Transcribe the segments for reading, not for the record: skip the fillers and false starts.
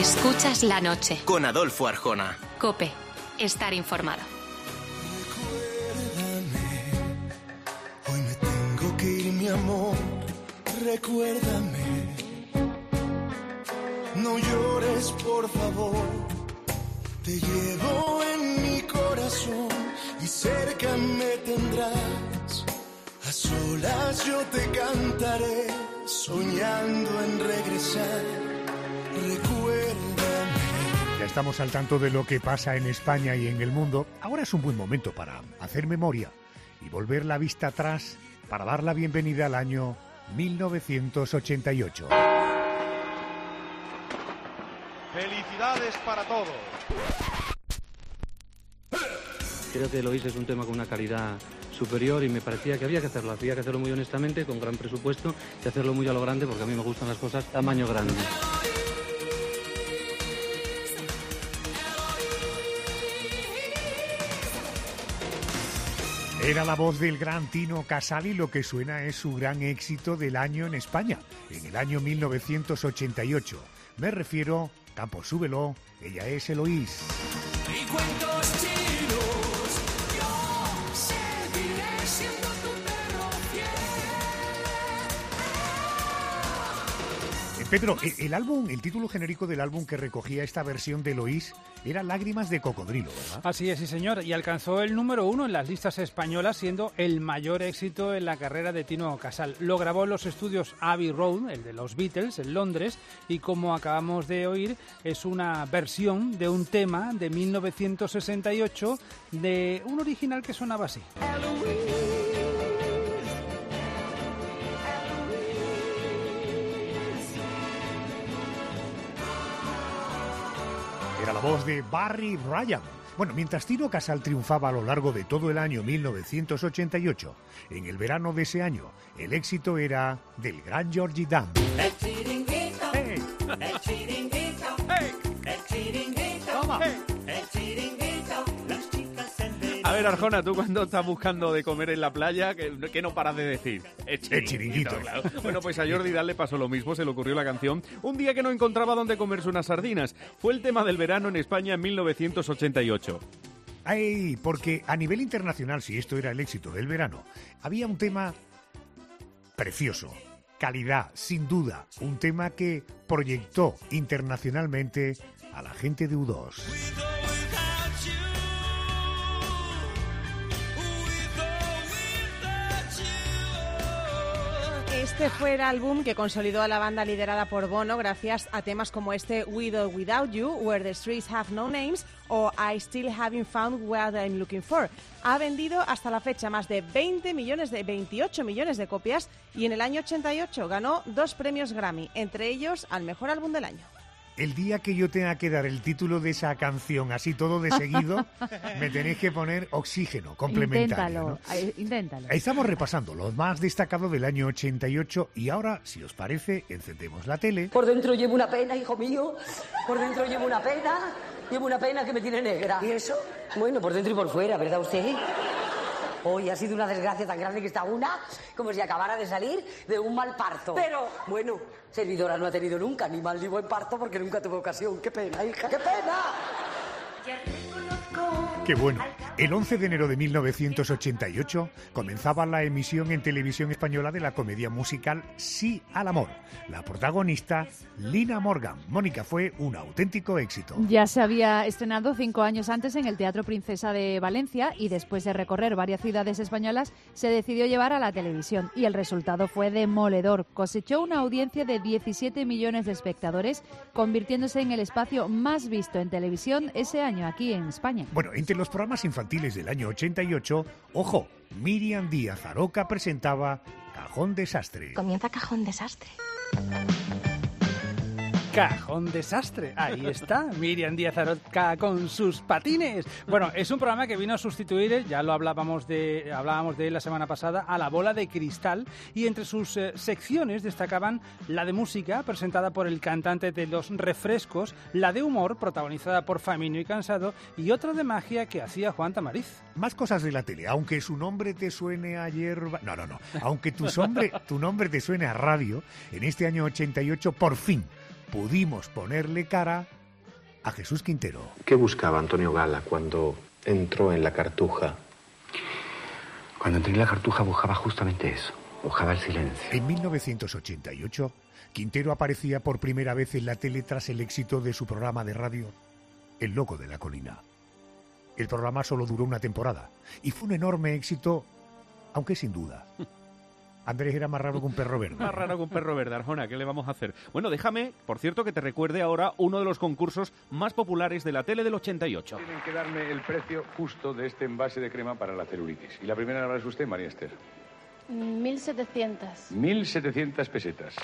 Escuchas la noche. Con Adolfo Arjona. COPE. Estar informado. Recuérdame, hoy me tengo que ir, mi amor. Recuérdame. No llores, por favor. Te llevo en mi corazón y cerca me tendrás. A solas yo te cantaré, soñando en regresar. Recuérdame. Ya estamos al tanto de lo que pasa en España y en el mundo. Ahora es un buen momento para hacer memoria y volver la vista atrás para dar la bienvenida al año 1988. ¡Felicidades para todos! Creo que Eloís es un tema con una calidad superior y me parecía que había que hacerlo muy honestamente, con gran presupuesto y hacerlo muy a lo grande, porque a mí me gustan las cosas tamaño grande. Era la voz del gran Tino Casal y lo que suena es su gran éxito del año en España, en el año 1988. Me refiero, Campo súbelo, ella es Eloís. Y cuentos chinos, yo seguiré siendo tu perro fiel. Pedro, el título genérico del álbum que recogía esta versión de Eloís era Lágrimas de cocodrilo, ¿verdad? Así es, sí señor, y alcanzó el número 1 en las listas españolas, siendo el mayor éxito en la carrera de Tino Casal. Lo grabó en los estudios Abbey Road, el de los Beatles, en Londres, y como acabamos de oír, es una versión de un tema de 1968 de un original que sonaba así. Era la voz de Barry Ryan. Bueno, mientras Tino Casal triunfaba a lo largo de todo el año 1988, en el verano de ese año, el éxito era del gran Georgie Dan. El chiringuito, ¡Hey! el chiringuito, ¡Hey! el chiringuito, ¡Toma! el chiringuito, las chicas en verano. A ver, Arjona, tú cuando estás buscando de comer en la playa, ¿qué no paras de decir? El chiringuito. Claro. Bueno, pues a Jordi Dan le pasó lo mismo, se le ocurrió la canción un día que no encontraba dónde comerse unas sardinas. Fue el tema del verano en España en 1988. ¡Ay! Porque a nivel internacional, si esto era el éxito del verano, había un tema precioso, calidad, sin duda, un tema que proyectó internacionalmente a la gente de U2. Este fue el álbum que consolidó a la banda liderada por Bono gracias a temas como este With or Without You, Where the Streets Have No Names o I Still Haven't Found What I'm Looking For. Ha vendido hasta la fecha más de 28 millones de copias y en el año 88 ganó 2 premios Grammy, entre ellos al mejor álbum del año. El día que yo tenga que dar el título de esa canción así todo de seguido, me tenéis que poner Oxígeno complementario. Inténtalo. Estamos repasando lo más destacado del año 88 y ahora, si os parece, encendemos la tele. Por dentro llevo una pena, hijo mío. Por dentro llevo una pena. Llevo una pena que me tiene negra. ¿Y eso? Bueno, por dentro y por fuera, ¿verdad usted? Hoy ha sido una desgracia tan grande que está una como si acabara de salir de un mal parto. Pero, bueno, servidora no ha tenido nunca ni mal ni buen parto porque nunca tuvo ocasión. ¡Qué pena, hija! ¡Qué pena! ¡Qué bueno! El 11 de enero de 1988 comenzaba la emisión en televisión española de la comedia musical Sí al Amor. La protagonista, Lina Morgan. Mónica, fue un auténtico éxito. Ya se había estrenado 5 años antes en el Teatro Princesa de Valencia y después de recorrer varias ciudades españolas se decidió llevar a la televisión y el resultado fue demoledor. Cosechó una audiencia de 17 millones de espectadores, convirtiéndose en el espacio más visto en televisión ese año aquí en España. Bueno, entre los programas infantiles del año 88, ojo, Miriam Díaz Aroca presentaba Cajón Desastre. Comienza Cajón Desastre. Cajón Desastre, ahí está, Miriam Díaz Aroca con sus patines. Bueno, es un programa que vino a sustituir, ya lo hablábamos de él la semana pasada, a La Bola de Cristal, y entre sus secciones destacaban la de música, presentada por el cantante de Los Refrescos, la de humor, protagonizada por Famino y Cansado, y otra de magia que hacía Juan Tamariz. Más cosas de la tele, aunque su nombre te suene a hierba... No. Aunque tu nombre te suene a radio, en este año 88, por fin, pudimos ponerle cara a Jesús Quintero. ¿Qué buscaba Antonio Gala cuando entró en la Cartuja? Cuando entré en la Cartuja buscaba justamente eso, buscaba el silencio. En 1988, Quintero aparecía por primera vez en la tele tras el éxito de su programa de radio, El Loco de la Colina. El programa solo duró una temporada y fue un enorme éxito, aunque sin duda. Andrés era más raro que un perro verde. Más raro que un perro verde, Arjona, ¿qué le vamos a hacer? Bueno, déjame, por cierto, que te recuerde ahora uno de los concursos más populares de la tele del 88. Tienen que darme el precio justo de este envase de crema para la celulitis. Y la primera la es usted, María Esther. 1.700. 1.700 pesetas.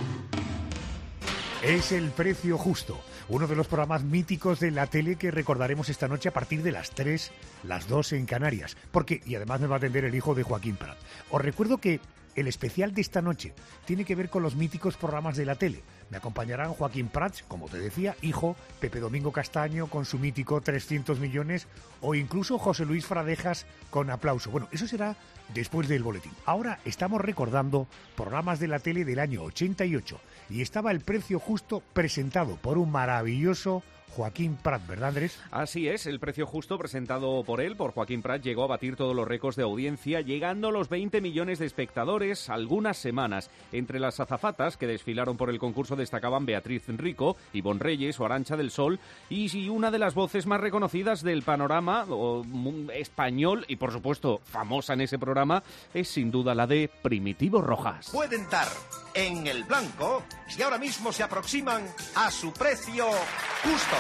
Es El Precio Justo, uno de los programas míticos de la tele que recordaremos esta noche a partir de las 3, las 2 en Canarias. Porque, y además me va a atender el hijo de Joaquín Prat. Os recuerdo que el especial de esta noche tiene que ver con los míticos programas de la tele. Me acompañarán Joaquín Prats, como te decía, hijo, Pepe Domingo Castaño con su mítico 300 millones o incluso José Luis Fradejas con Aplauso. Bueno, eso será después del boletín. Ahora estamos recordando programas de la tele del año 88 y estaba El Precio Justo presentado por un maravilloso Joaquín Prat, ¿verdad, Andrés? Así es, El Precio Justo, presentado por él, por Joaquín Prat, llegó a batir todos los récords de audiencia, llegando a los 20 millones de espectadores algunas semanas. Entre las azafatas que desfilaron por el concurso destacaban Beatriz Rico, Ivonne Reyes o Arantxa del Sol, y una de las voces más reconocidas del panorama español, y por supuesto famosa en ese programa, es sin duda la de Primitivo Rojas. Pueden estar en el blanco y ahora mismo se aproximan a su precio justo.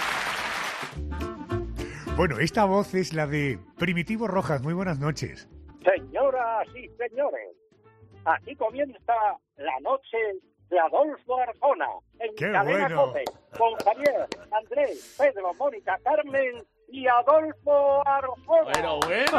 Bueno, esta voz es la de Primitivo Rojas. Muy buenas noches. Señoras y señores, aquí comienza la noche de Adolfo Arjona en ¡Qué Cadena bueno! COPE, con Javier, Andrés, Pedro, Mónica, Carmen y Adolfo Arjona.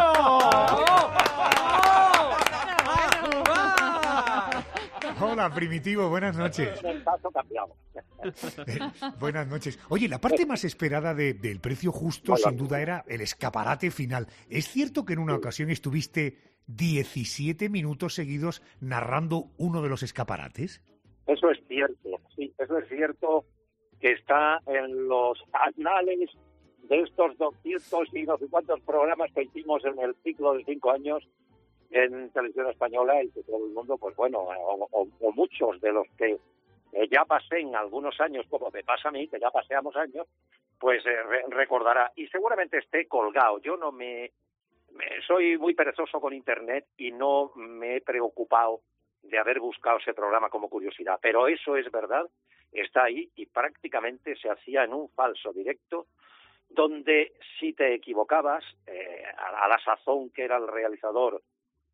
Hola, Primitivo, buenas noches. El paso cambiado. Buenas noches. Oye, la parte más esperada del Precio Justo, sin duda, era el escaparate final. ¿Es cierto que en una ocasión estuviste 17 minutos seguidos narrando uno de los escaparates? Eso es cierto, sí, eso es cierto, que está en los anales de estos 200 y no sé cuántos programas que hicimos en el ciclo de 5 años en Televisión Española, y que todo el mundo, pues bueno, o muchos de los que ya pasé en algunos años, como me pasa a mí, que ya paseamos años, pues recordará. Y seguramente esté colgado. Yo no soy muy perezoso con Internet y no me he preocupado de haber buscado ese programa como curiosidad. Pero eso es verdad, está ahí y prácticamente se hacía en un falso directo, donde si te equivocabas, a la sazón que era el realizador,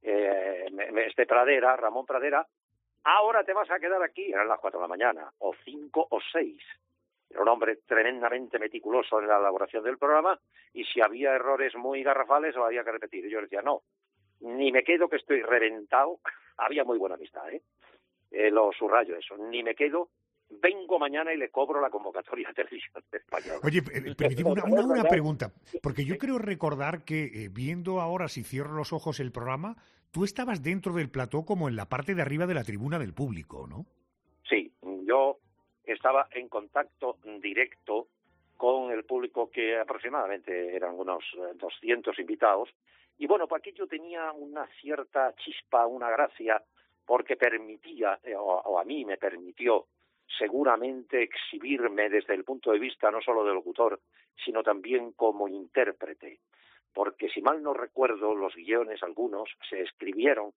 Ramón Pradera, ahora te vas a quedar aquí, eran las 4 de la mañana, o 5 o 6. Era un hombre tremendamente meticuloso en la elaboración del programa, y si había errores muy garrafales, lo había que repetir. Y yo decía, no, ni me quedo que estoy reventado, había muy buena amistad, lo subrayo eso, ni me quedo, vengo mañana y le cobro la convocatoria a Televisión Española. Oye, permíteme una pregunta, porque yo creo recordar que viendo ahora, si cierro los ojos, el programa, tú estabas dentro del plató como en la parte de arriba de la tribuna del público, ¿no? Sí, yo estaba en contacto directo con el público, que aproximadamente eran unos 200 invitados, y bueno, pues aquí yo tenía una cierta chispa, una gracia, porque permitía, o a mí me permitió, seguramente exhibirme desde el punto de vista no solo de locutor, sino también como intérprete. Porque si mal no recuerdo, los guiones, algunos, se escribieron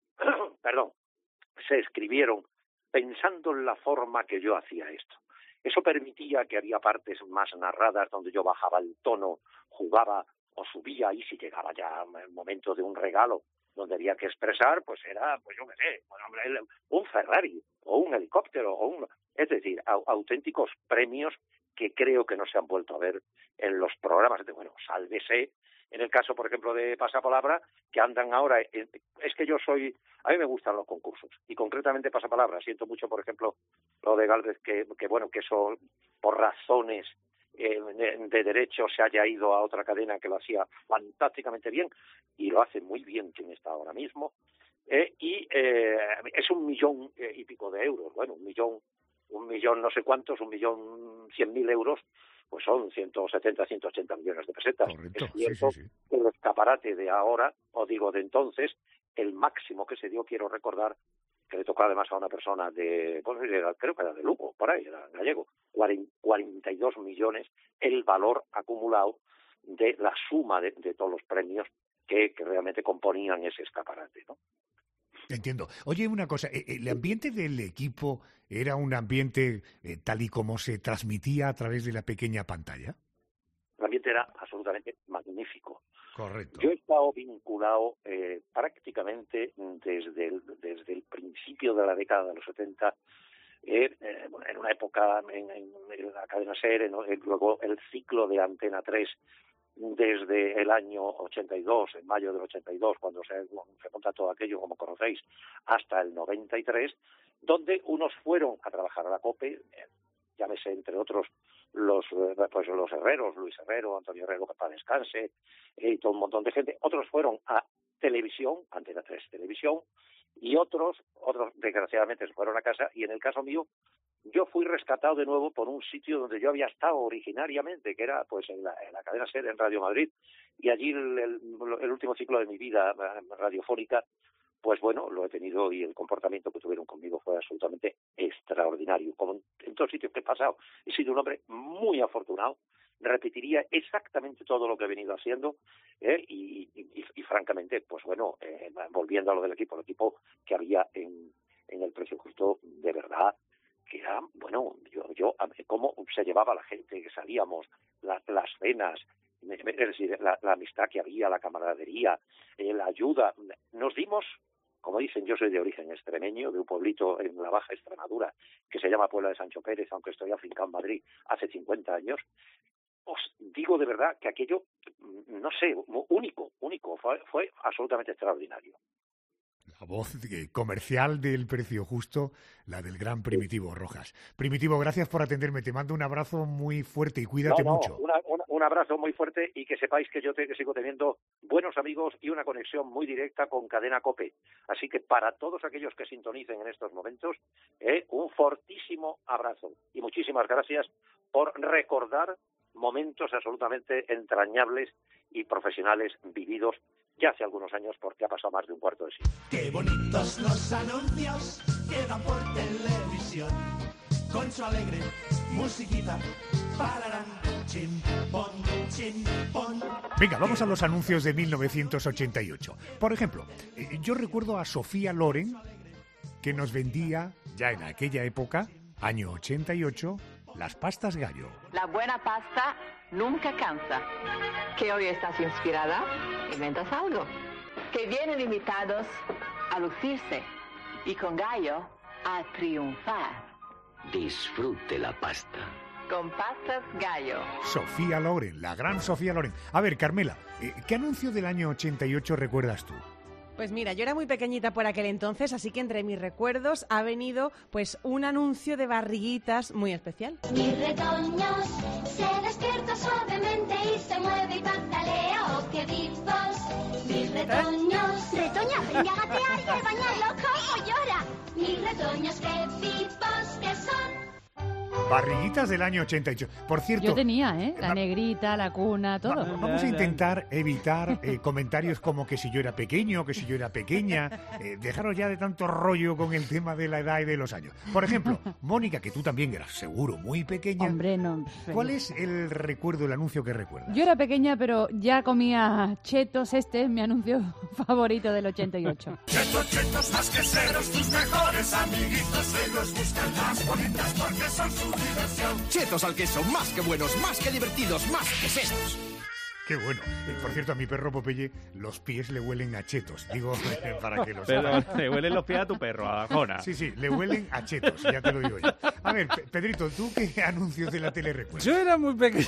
pensando en la forma que yo hacía esto. Eso permitía que había partes más narradas donde yo bajaba el tono, jugaba o subía, y si llegaba ya el momento de un regalo donde había que expresar, pues era, pues yo qué sé, un Ferrari o un helicóptero, es decir, auténticos premios que creo que no se han vuelto a ver en los programas. Bueno, sálvese en el caso, por ejemplo, de Pasapalabra, que andan ahora. Es que a mí me gustan los concursos, y concretamente Pasapalabra. Siento mucho, por ejemplo, lo de Gálvez, que eso, por razones de derecho, se haya ido a otra cadena que lo hacía fantásticamente bien, y lo hace muy bien quien está ahora mismo, y es 1 millón y pico de euros. Bueno, 1 millón 1 millón no sé cuántos, 1.100.000 euros, pues son 170, 180 millones de pesetas. Correcto. Es cierto que el escaparate de ahora, o digo de entonces, el máximo que se dio, quiero recordar, que le tocó además a una persona creo que era de Lugo, por ahí, era gallego, 42 millones el valor acumulado de la suma de todos los premios que realmente componían ese escaparate, ¿no? Entiendo. Oye, una cosa, ¿el ambiente del equipo era un ambiente tal y como se transmitía a través de la pequeña pantalla? El ambiente era absolutamente magnífico. Correcto. Yo he estado vinculado prácticamente desde el principio de la década de los 70, en una época en la cadena SER, luego el ciclo de Antena 3, desde el año 82, en mayo del 82, cuando se monta todo aquello, como conocéis, hasta el 93, donde unos fueron a trabajar a la COPE, llámese entre otros los herreros, Luis Herrero, Antonio Herrero, que para descanse, y todo un montón de gente. Otros fueron a televisión, Antena 3 Televisión, y otros desgraciadamente se fueron a casa, y en el caso mío, yo fui rescatado de nuevo por un sitio donde yo había estado originariamente, que era pues en la cadena SER, en Radio Madrid, y allí el último ciclo de mi vida radiofónica, pues bueno, lo he tenido, y el comportamiento que tuvieron conmigo fue absolutamente extraordinario. Como en todos sitios que he pasado, he sido un hombre muy afortunado, repetiría exactamente todo lo que he venido haciendo, y francamente, pues bueno, volviendo a lo del equipo, el equipo que había en el Precio Justo, de verdad, que era, bueno, yo cómo se llevaba la gente, que salíamos, las cenas, es decir, la amistad que había, la camaradería, la ayuda. Nos dimos, como dicen, yo soy de origen extremeño, de un pueblito en la Baja Extremadura, que se llama Puebla de Sancho Pérez, aunque estoy afincado en Madrid hace 50 años. Os digo de verdad que aquello, no sé, único, fue absolutamente extraordinario. La voz comercial del Precio Justo, la del gran Primitivo Rojas. Primitivo, gracias por atenderme. Te mando un abrazo muy fuerte y cuídate mucho. Un abrazo muy fuerte, y que sepáis que yo sigo teniendo buenos amigos y una conexión muy directa con Cadena COPE. Así que para todos aquellos que sintonicen en estos momentos, un fortísimo abrazo. Y muchísimas gracias por recordar momentos absolutamente entrañables y profesionales vividos ya hace algunos años, porque ha pasado más de un cuarto de siglo. Qué bonitos los anuncios que dan por televisión, con su alegre musiquita. Pararán, chimpón, chimpón. Venga, vamos a los anuncios de 1988. Por ejemplo, yo recuerdo a Sofía Loren, que nos vendía, ya en aquella época, año 88, las pastas Gallo. La buena pasta nunca cansa. ¿Que hoy estás inspirada? Inventas algo. Que vienen invitados a lucirse y con Gallo a triunfar. Disfrute la pasta. Con pastas Gallo. Sofía Loren, la gran Sofía Loren. A ver, Carmela, ¿qué anuncio del año 88 recuerdas tú? Pues mira, yo era muy pequeñita por aquel entonces, así que entre mis recuerdos ha venido pues un anuncio de barriguitas muy especial. Mi retoño se despierta suavemente y se mueve y patalea, ¡oh, qué vivos! Mis retoños... Retoña, aprende a gatear y al bañarlo como llora. Mis retoños, qué vivos que son. Barriguitas del año 88. Por cierto... Yo tenía, la negrita, la cuna, todo. Vamos a intentar evitar comentarios como que si yo era pequeño, que si yo era pequeña. Dejaros ya de tanto rollo con el tema de la edad y de los años. Por ejemplo, Mónica, que tú también eras seguro muy pequeña. Hombre, no. ¿Cuál es el recuerdo, el anuncio que recuerdas? Yo era pequeña, pero ya comía chetos. Este es mi anuncio favorito del 88. Chetos más que ceros, tus mejores amiguitos, ellos buscan las bonitas porque son su diversión. Chetos al queso, más que buenos, más que divertidos, más que sesos. Qué bueno. Por cierto, a mi perro Popeye los pies le huelen a chetos. Digo, para que lo sepan. Pero le huelen los pies a tu perro, a Jona. Sí, le huelen a chetos, ya te lo digo yo. A ver, Pedrito, ¿tú qué anuncios de la tele recuerdas? Yo era muy pequeño.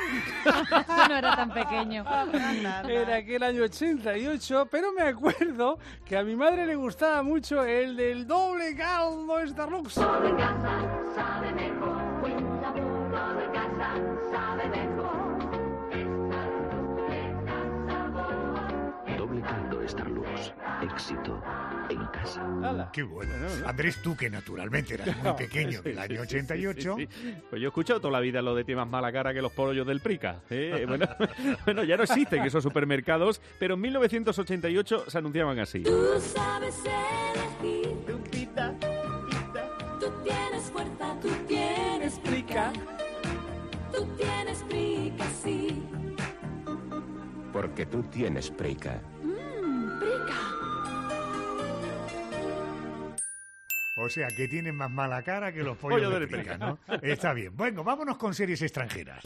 No era tan pequeño. Era aquel año 88, pero me acuerdo que a mi madre le gustaba mucho el del doble caldo Starlux. Doble casa sabe mejor, cuenta uno de casa sabe mejor. Doble caldo Star Lux. Éxito en casa. Qué bueno. Andrés, tú que naturalmente eras muy pequeño del año 88. Sí. Pues yo he escuchado toda la vida lo de tiene más mala cara que los pollos del Prica. Bueno, ya no existen esos supermercados, pero en 1988 se anunciaban así. Tú sabes elegir. Lupita. Tú tienes fuerza, tú tienes Prica. Tú tienes Prica, sí. Porque tú tienes Prica. Prica. O sea, que tienen más mala cara que los pollos de Prica, ¿no? Está bien. Bueno, vámonos con series extranjeras.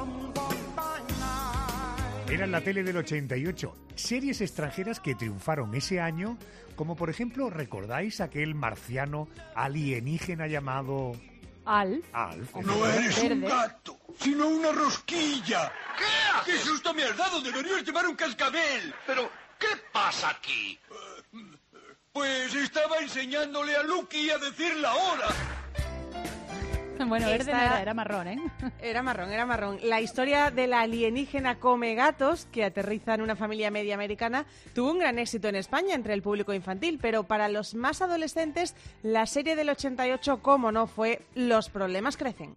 Era en la tele del 88. Series extranjeras que triunfaron ese año, como por ejemplo, ¿recordáis aquel marciano alienígena llamado... Alf? No eres un gato, sino una rosquilla. ¿Qué? ¡Qué susto me has dado! Deberías llevar un cascabel. Pero, ¿qué pasa aquí? Pues estaba enseñándole a Lucky a decir la hora. Bueno, verde no era marrón, ¿eh? Era marrón. La historia de la alienígena come gatos, que aterriza en una familia media americana, tuvo un gran éxito en España entre el público infantil, pero para los más adolescentes, la serie del 88, como no, fue Los problemas crecen.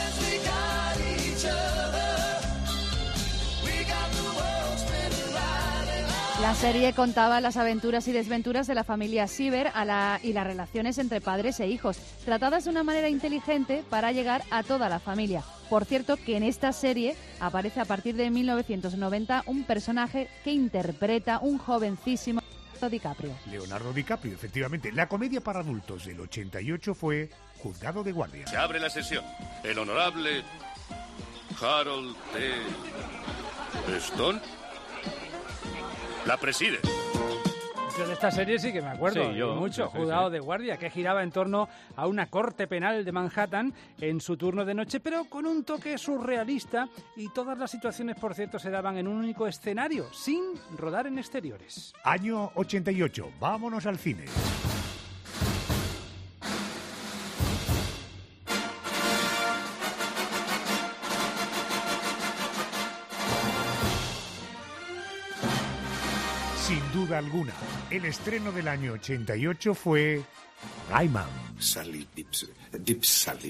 La serie contaba las aventuras y desventuras de la familia Siever y las relaciones entre padres e hijos, tratadas de una manera inteligente para llegar a toda la familia. Por cierto, que en esta serie aparece a partir de 1990 un personaje que interpreta un jovencísimo Leonardo DiCaprio, efectivamente. La comedia para adultos del 88 fue Juzgado de Guardia. Se abre la sesión. El honorable Harold T. Stone la preside. Yo de esta serie sí que me acuerdo, Sí, yo, mucho. sí. Juzgado de Guardia, que giraba en torno a una corte penal de Manhattan en su turno de noche, pero con un toque surrealista, y todas las situaciones, por cierto, se daban en un único escenario, sin rodar en exteriores. Año 88. Vámonos al cine. Sin duda alguna, el estreno del año 88 fue Rayman. Salil Dips Salil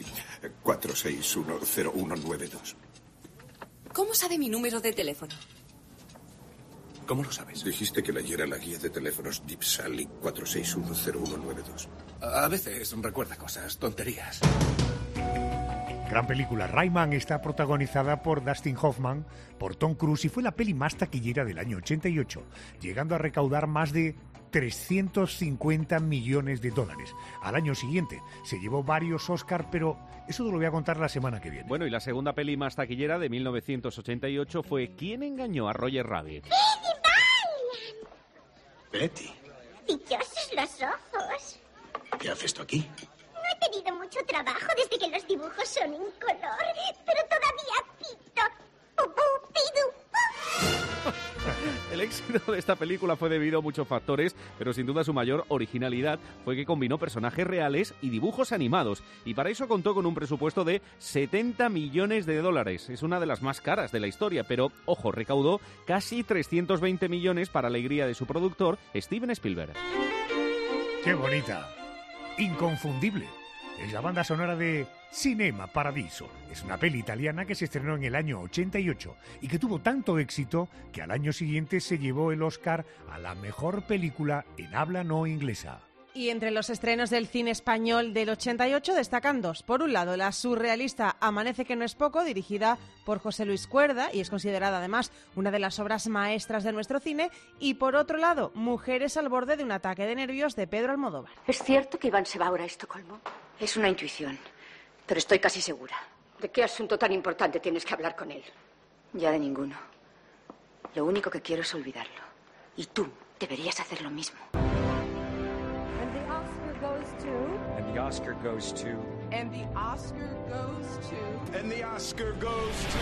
4610192. ¿Cómo sabe mi número de teléfono? ¿Cómo lo sabes? Dijiste que leyera la guía de teléfonos Dips Salil 4610192. A veces recuerda cosas, tonterías. Gran película. Rayman está protagonizada por Dustin Hoffman, por Tom Cruise, y fue la peli más taquillera del año 88, llegando a recaudar más de 350 millones de dólares. Al año siguiente se llevó varios Oscar, pero eso te lo voy a contar la semana que viene. Bueno, y la segunda peli más taquillera de 1988 fue ¿Quién engañó a Roger Rabbit? Betty, Dichosos los ojos. ¿qué haces tú aquí? No he tenido mucho trabajo desde que los dibujos son en color, pero todavía pito. Pupú, pidu. El éxito de esta película fue debido a muchos factores, pero sin duda su mayor originalidad fue que combinó personajes reales y dibujos animados, y para eso contó con un presupuesto de 70 millones de dólares. Es una de las más caras de la historia, pero, ojo, recaudó casi 320 millones para alegría de su productor, Steven Spielberg. ¡Qué bonita! Inconfundible. Es la banda sonora de Cinema Paradiso. Es una peli italiana que se estrenó en el año 88 y que tuvo tanto éxito que al año siguiente se llevó el Oscar a la mejor película en habla no inglesa. Y entre los estrenos del cine español del 88 destacan dos. Por un lado, la surrealista Amanece que no es poco, dirigida por José Luis Cuerda, y es considerada además una de las obras maestras de nuestro cine. Y por otro lado, Mujeres al borde de un ataque de nervios, de Pedro Almodóvar. ¿Es cierto que Iván se va ahora a Estocolmo? Es una intuición, pero estoy casi segura. ¿De qué asunto tan importante tienes que hablar con él? Ya de ninguno. Lo único que quiero es olvidarlo. Y tú deberías hacer lo mismo. And the Oscar goes to... And the Oscar goes to... And the Oscar goes to... And the Oscar goes to...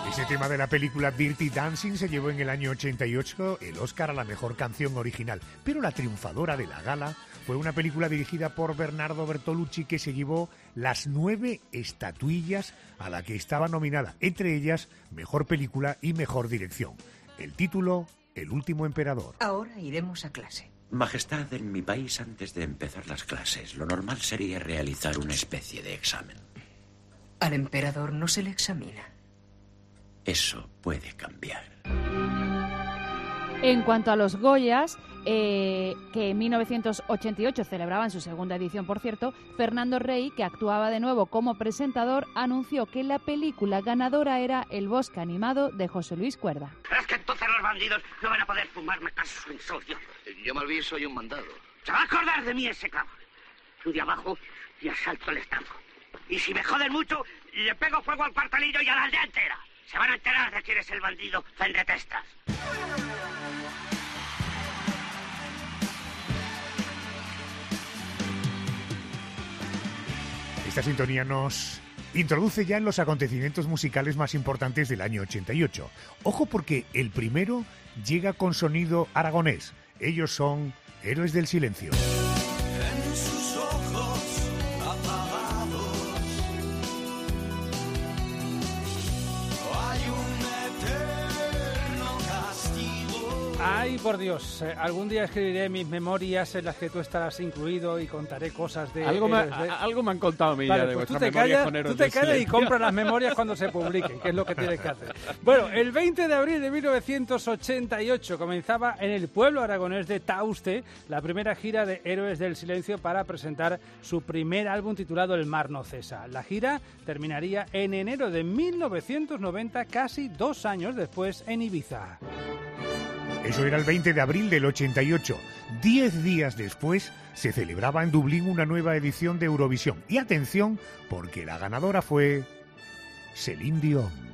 Ese tema de la película Dirty Dancing se llevó en el año 88 el Oscar a la mejor canción original, pero la triunfadora de la gala fue una película dirigida por Bernardo Bertolucci que se llevó las 9 estatuillas a la que estaba nominada, entre ellas Mejor Película y Mejor Dirección. El título, El Último Emperador. Ahora iremos a clase. Majestad, en mi país, antes de empezar las clases, lo normal sería realizar una especie de examen. Al emperador no se le examina. Eso puede cambiar. En cuanto a los Goyas, que en 1988 celebraban su segunda edición, por cierto, Fernando Rey, que actuaba de nuevo como presentador, anunció que la película ganadora era El bosque animado de José Luis Cuerda. Es que entonces los bandidos no van a poder fumarme caso en socio. Yo mal vi soy un mandado. Se va a acordar de mí ese cabrón. Sube abajo y asalto el estanco. Y si me joden mucho, le pego fuego al cuartelillo y a la aldea entera. Se van a enterar de quién es el bandido Fendetestas. Esta sintonía nos introduce ya en los acontecimientos musicales más importantes del año 88. Ojo porque el primero llega con sonido aragonés. Ellos son Héroes del Silencio. En sus ojos apagados hay un eterno castigo. Ay, por Dios, algún día escribiré mis memorias en las que tú estarás incluido y contaré cosas de... Algo me han contado a mí ya de pues vuestra memoria con Héroes tú te del callas y Silencio. compras las memorias cuando se publiquen, que es lo que tienes que hacer. Bueno, el 20 de abril de 1988 comenzaba en el pueblo aragonés de Tauste la primera gira de Héroes del Silencio para presentar su primer álbum titulado El mar no cesa. La gira terminaría en enero de 1990, casi 2 años después en Ibiza. Eso era el 20 de abril del 88. 10 días después se celebraba en Dublín una nueva edición de Eurovisión. Y atención, porque la ganadora fue Céline Dion.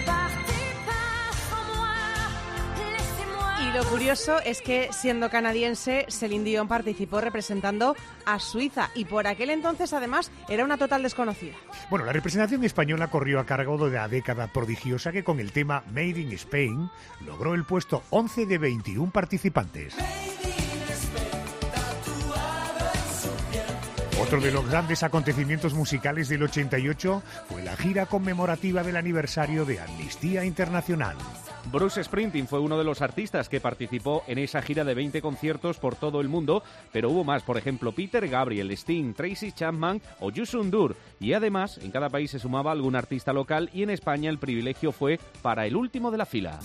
Y lo curioso es que, siendo canadiense, Céline Dion participó representando a Suiza y por aquel entonces, además, era una total desconocida. Bueno, la representación española corrió a cargo de la década prodigiosa que con el tema Made in Spain logró el puesto 11 de 21 participantes. Otro de los grandes acontecimientos musicales del 88 fue la gira conmemorativa del aniversario de Amnistía Internacional. Bruce Springsteen fue uno de los artistas que participó en esa gira de 20 conciertos por todo el mundo, pero hubo más, por ejemplo, Peter Gabriel, Sting, Tracy Chapman o Youssou N'Dour. Y además, en cada país se sumaba algún artista local y en España el privilegio fue para el último de la fila.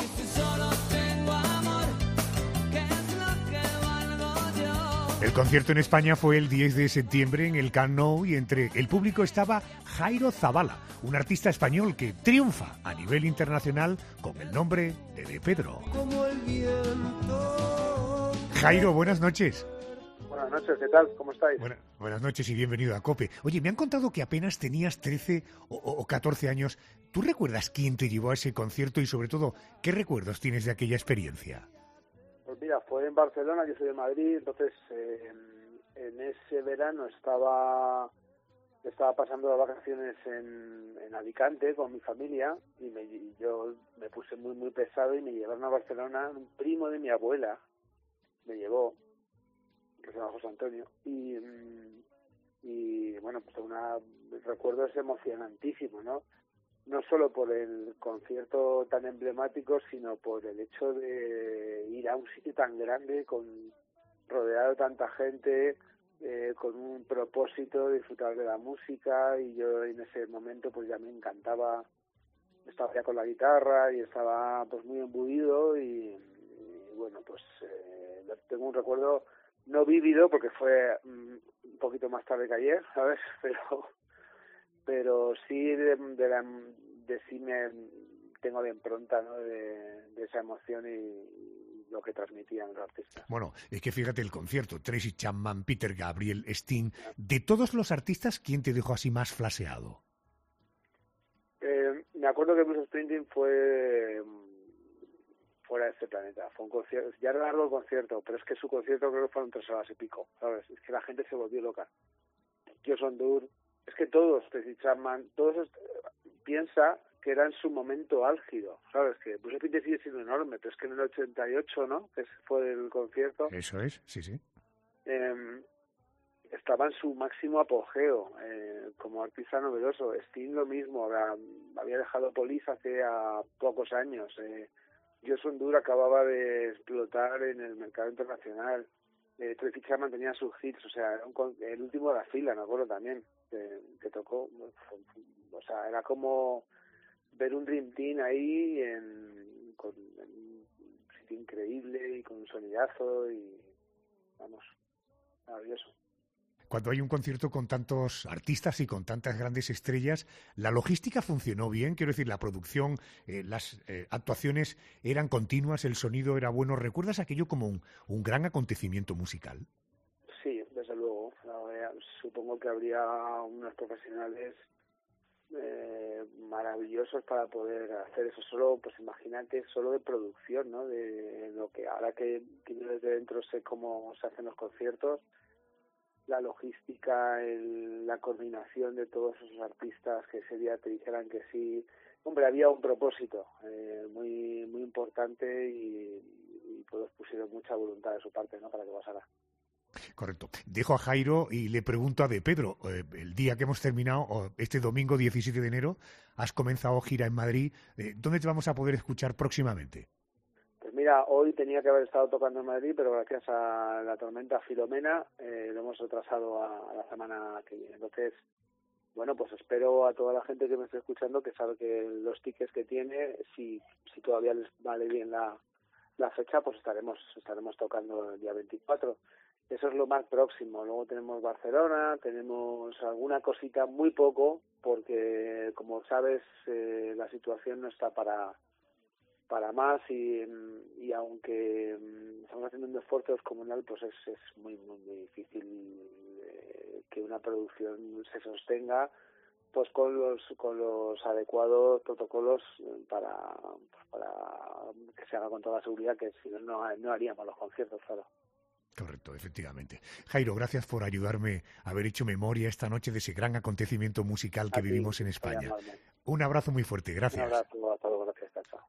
El concierto en España fue el 10 de septiembre en el Camp Nou y entre el público estaba Jairo Zabala, un artista español que triunfa a nivel internacional con el nombre de Pedro. Como el viento. Jairo, buenas noches. Buenas noches, ¿qué tal? ¿Cómo estáis? Buenas noches y bienvenido a COPE. Oye, me han contado que apenas tenías 13 o 14 años. ¿Tú recuerdas quién te llevó a ese concierto y sobre todo qué recuerdos tienes de aquella experiencia? Pues mira, fue en Barcelona, yo soy de Madrid, entonces en ese verano estaba pasando las vacaciones en Alicante con mi familia y yo me puse muy muy pesado y me llevaron a Barcelona, un primo de mi abuela me llevó, que se llama José Antonio, y bueno, pues recuerdo es emocionantísimo, ¿no? No solo por el concierto tan emblemático, sino por el hecho de ir a un sitio tan grande, rodeado de tanta gente, con un propósito de disfrutar de la música, y yo en ese momento pues ya me encantaba, estaba ya con la guitarra y estaba pues muy embuido y bueno, pues tengo un recuerdo no vívido porque fue un poquito más tarde que ayer, ¿sabes? Pero sí sí me tengo de impronta, ¿no? de esa emoción y lo que transmitían los artistas. Bueno, es que fíjate el concierto, Tracy Chapman, Peter Gabriel, Sting, de todos los artistas, ¿quién te dejó así más flaseado? Me acuerdo que Bruce Springsteen fue fuera de este planeta, fue un concierto, ya era largo el concierto, pero es que su concierto creo que fueron 3 horas y pico, ¿sabes? Es que la gente se volvió loca. Youssou N'Dour, es que todos, Tracy Chapman, todos, piensa que era en su momento álgido, ¿sabes? Que Bruce Springsteen sigue siendo enorme, pero es que en el 88, ¿no?, que fue el concierto... Eso es, sí, sí. Estaba en su máximo apogeo como artista novedoso. Sting lo mismo, había dejado Police hace pocos años. Joshua Dura acababa de explotar en el mercado internacional. Tracy Chapman tenía sus hits, o sea, el último de la fila, me acuerdo también, que tocó. O sea, era como ver un Dream Team ahí con un sitio increíble y con un sonidazo y, vamos, maravilloso. Cuando hay un concierto con tantos artistas y con tantas grandes estrellas, ¿la logística funcionó bien? Quiero decir, la producción, las actuaciones eran continuas, el sonido era bueno. ¿Recuerdas aquello como un gran acontecimiento musical? Sí, desde luego. Supongo que habría unos profesionales maravillosos para poder hacer eso. Solo, pues imagínate, solo de producción, ¿no? De lo que ahora que yo desde dentro sé cómo se hacen los conciertos, la logística, la coordinación de todos esos artistas que ese día te dijeran que sí. Hombre, había un propósito muy muy importante y todos pusieron mucha voluntad de su parte, ¿no?, para que pasara. Correcto. Dejo a Jairo y le pregunto a De Pedro, el día que hemos terminado, este domingo 17 de enero, has comenzado gira en Madrid. ¿Dónde te vamos a poder escuchar próximamente? Pues mira, hoy tenía que haber estado tocando en Madrid, pero gracias a la tormenta Filomena lo hemos retrasado a la semana que viene. Entonces, bueno, pues espero a toda la gente que me esté escuchando que sabe que los tickets que tiene, si todavía les vale bien la fecha, pues estaremos tocando el día 24. Eso es lo más próximo. Luego tenemos Barcelona, tenemos alguna cosita, muy poco, porque como sabes la situación no está para más y aunque estamos haciendo un esfuerzo descomunal, pues es muy muy muy difícil que una producción se sostenga pues con los adecuados protocolos para que se haga con toda la seguridad, que si no haríamos los conciertos, claro. Correcto, efectivamente. Jairo, gracias por ayudarme a haber hecho memoria esta noche de ese gran acontecimiento musical que vivimos en España. Un abrazo muy fuerte, gracias. Un abrazo a todos, gracias, chao.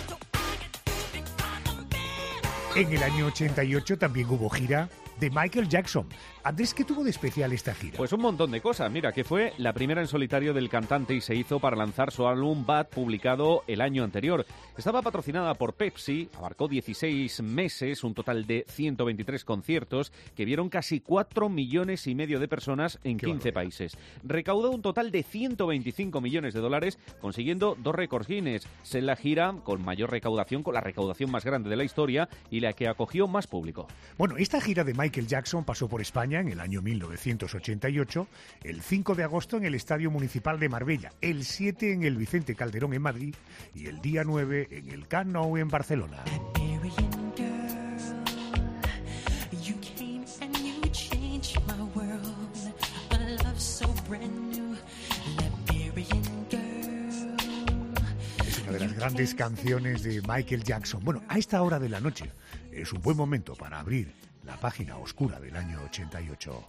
En el año 88 también hubo gira de Michael Jackson. Andrés, ¿qué tuvo de especial esta gira? Pues un montón de cosas. Mira, que fue la primera en solitario del cantante y se hizo para lanzar su álbum Bad, publicado el año anterior. Estaba patrocinada por Pepsi, abarcó 16 meses, un total de 123 conciertos que vieron casi 4,5 millones de personas en 15 países. Recaudó un total de 125 millones de dólares, consiguiendo 2 récords Guinness. Es la gira con mayor recaudación, con la recaudación más grande de la historia y la que acogió más público. Bueno, esta gira de Michael Jackson pasó por España en el año 1988, el 5 de agosto en el Estadio Municipal de Marbella, el 7 en el Vicente Calderón en Madrid y el día 9 en el Camp Nou en Barcelona. Es una de las grandes canciones de Michael Jackson. Bueno, a esta hora de la noche es un buen momento para abrir la página oscura del año 88.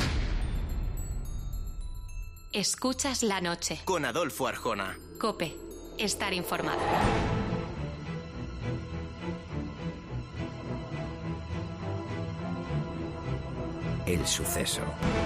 Escuchas la noche. Con Adolfo Arjona. COPE. Estar informado. El suceso.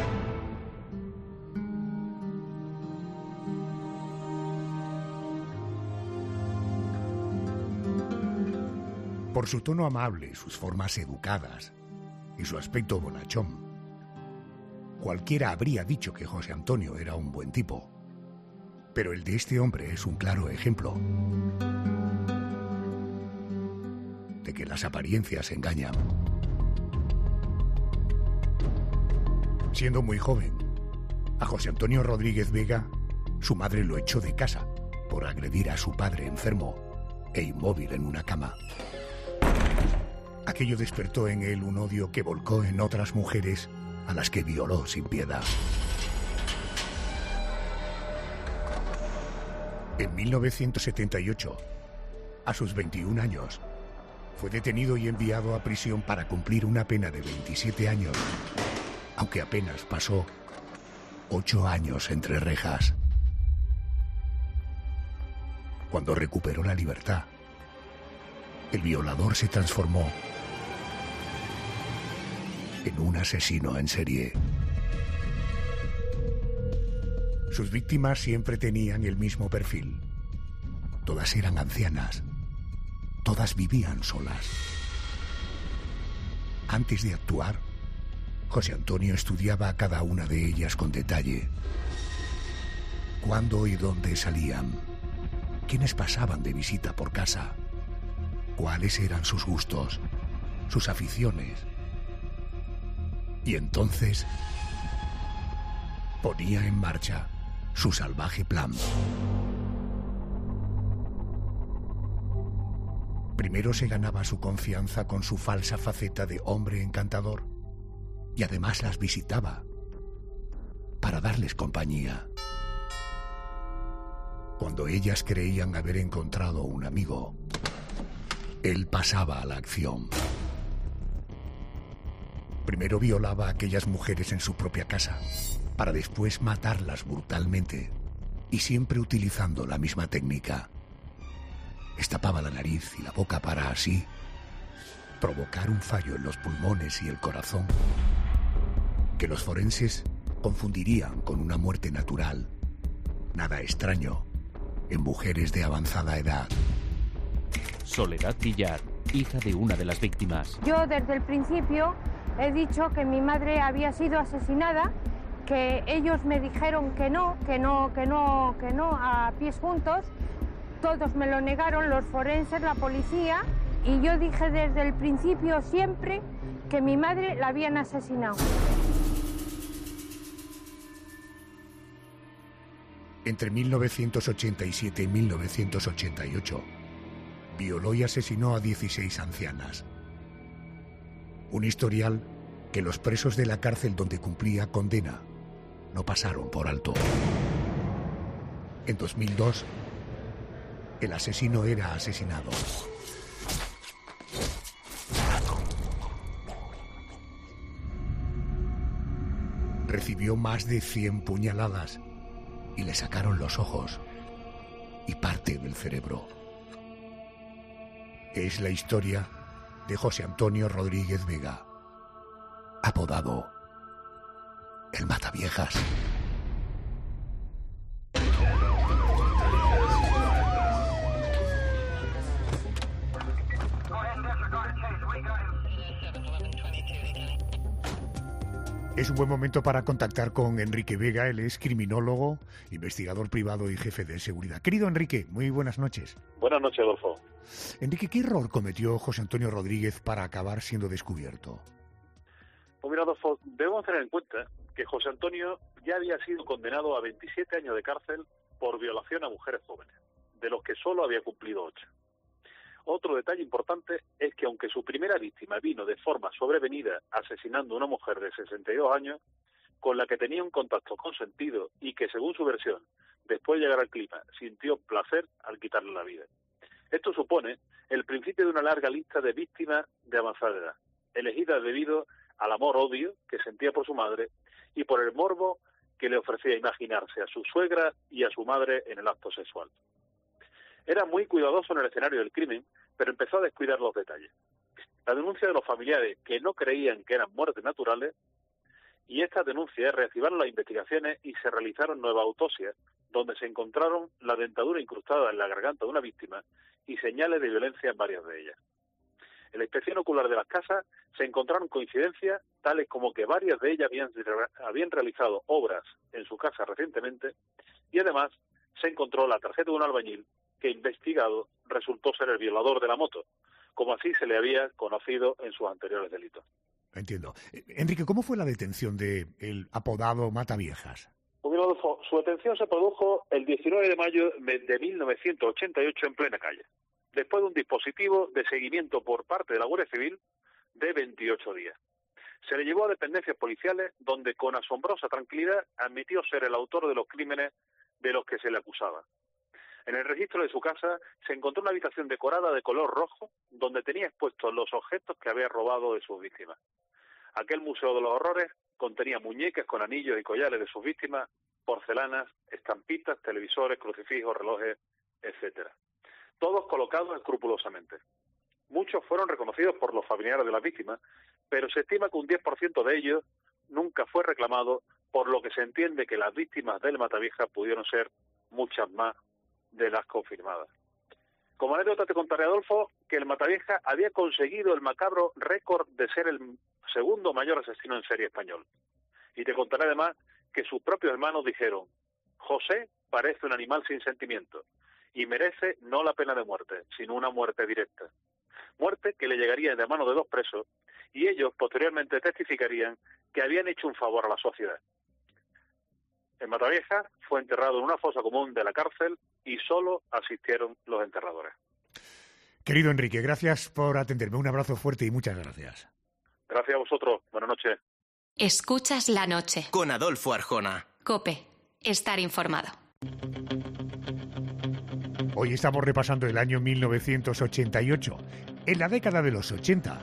Por su tono amable, sus formas educadas y su aspecto bonachón, cualquiera habría dicho que José Antonio era un buen tipo. Pero el de este hombre es un claro ejemplo de que las apariencias engañan. Siendo muy joven, a José Antonio Rodríguez Vega, su madre lo echó de casa por agredir a su padre enfermo e inmóvil en una cama. Aquello despertó en él un odio que volcó en otras mujeres a las que violó sin piedad. En 1978, a sus 21 años, fue detenido y enviado a prisión para cumplir una pena de 27 años, aunque apenas pasó 8 años entre rejas. Cuando recuperó la libertad, el violador se transformó en un asesino en serie. Sus víctimas siempre tenían el mismo perfil. Todas eran ancianas. Todas vivían solas. Antes de actuar, José Antonio estudiaba a cada una de ellas con detalle. Cuándo y dónde salían, quiénes pasaban de visita por casa, cuáles eran sus gustos, sus aficiones. Y entonces ponía en marcha su salvaje plan. Primero se ganaba su confianza con su falsa faceta de hombre encantador y además las visitaba para darles compañía. Cuando ellas creían haber encontrado un amigo, él pasaba a la acción. Primero violaba a aquellas mujeres en su propia casa, para después matarlas brutalmente, y siempre utilizando la misma técnica. Destapaba la nariz y la boca para así provocar un fallo en los pulmones y el corazón, que los forenses confundirían con una muerte natural. Nada extraño en mujeres de avanzada edad. Soledad Villar, hija de una de las víctimas. Yo desde el principio he dicho que mi madre había sido asesinada, que ellos me dijeron que no, a pies juntos. Todos me lo negaron, los forenses, la policía, y yo dije desde el principio siempre que mi madre la habían asesinado. Entre 1987 y 1988, violó y asesinó a 16 ancianas. Un historial que los presos de la cárcel donde cumplía condena no pasaron por alto. En 2002, el asesino era asesinado. Recibió más de 100 puñaladas y le sacaron los ojos y parte del cerebro. Es la historia de José Antonio Rodríguez Vega, apodado el Mataviejas. Es un buen momento para contactar con Enrique Vega. Él es criminólogo, investigador privado y jefe de seguridad. Querido Enrique, muy buenas noches. Buenas noches, Adolfo. Enrique, ¿qué error cometió José Antonio Rodríguez para acabar siendo descubierto? Pues mira, Adolfo, debemos tener en cuenta que José Antonio ya había sido condenado a 27 años de cárcel por violación a mujeres jóvenes, de los que solo había cumplido 8. Otro detalle importante es que aunque su primera víctima vino de forma sobrevenida asesinando a una mujer de 62 años, con la que tenía un contacto consentido y que, según su versión, después de llegar al clima, sintió placer al quitarle la vida. Esto supone el principio de una larga lista de víctimas de avanzada edad, elegidas debido al amor-odio que sentía por su madre y por el morbo que le ofrecía imaginarse a su suegra y a su madre en el acto sexual. Era muy cuidadoso en el escenario del crimen, pero empezó a descuidar los detalles. La denuncia de los familiares que no creían que eran muertes naturales, y estas denuncias reactivaron las investigaciones y se realizaron nuevas autopsias, donde se encontraron la dentadura incrustada en la garganta de una víctima y señales de violencia en varias de ellas. En la inspección ocular de las casas se encontraron coincidencias tales como que varias de ellas habían realizado obras en su casa recientemente, y además se encontró la tarjeta de un albañil que, investigado, resultó ser el violador de la moto, como así se le había conocido en sus anteriores delitos. Entiendo. Enrique, ¿cómo fue la detención del apodado Mataviejas? Pues, Adolfo, su detención se produjo el 19 de mayo de 1988 en plena calle, después de un dispositivo de seguimiento por parte de la Guardia Civil de 28 días. Se le llevó a dependencias policiales donde, con asombrosa tranquilidad, admitió ser el autor de los crímenes de los que se le acusaba. En el registro de su casa se encontró una habitación decorada de color rojo donde tenía expuestos los objetos que había robado de sus víctimas. Aquel Museo de los Horrores contenía muñecas con anillos y collares de sus víctimas, porcelanas, estampitas, televisores, crucifijos, relojes, etcétera. todos colocados escrupulosamente. Muchos fueron reconocidos por los familiares de las víctimas, pero se estima que un 10% de ellos nunca fue reclamado, por lo que se entiende que las víctimas del Matavieja pudieron ser muchas más de las confirmadas. Como anécdota te contaré, Adolfo, que el Matavieja había conseguido el macabro récord de ser el segundo mayor asesino en serie español. Y te contaré además que sus propios hermanos dijeron: José parece un animal sin sentimiento y merece no la pena de muerte, sino una muerte directa. Muerte que le llegaría de mano de 2 presos, y ellos posteriormente testificarían que habían hecho un favor a la sociedad. En Matavieja fue enterrado en una fosa común de la cárcel y solo asistieron los enterradores. Querido Enrique, gracias por atenderme. Un abrazo fuerte y muchas gracias. Gracias a vosotros. Buenas noches. Escuchas la noche. Con Adolfo Arjona. COPE. Estar informado. Hoy estamos repasando el año 1988, en la década de los 80.